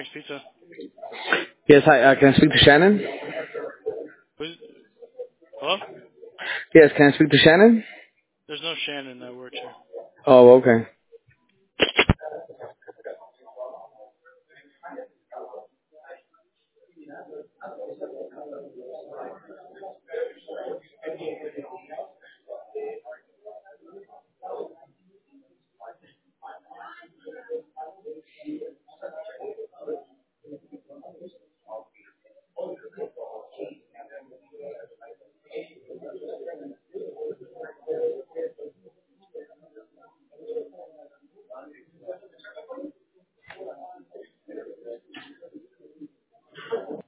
Pizza. Yes, hi. Can I speak to Shannon? Hello? Yes, can I speak to Shannon? There's no Shannon that works here. Oh, okay.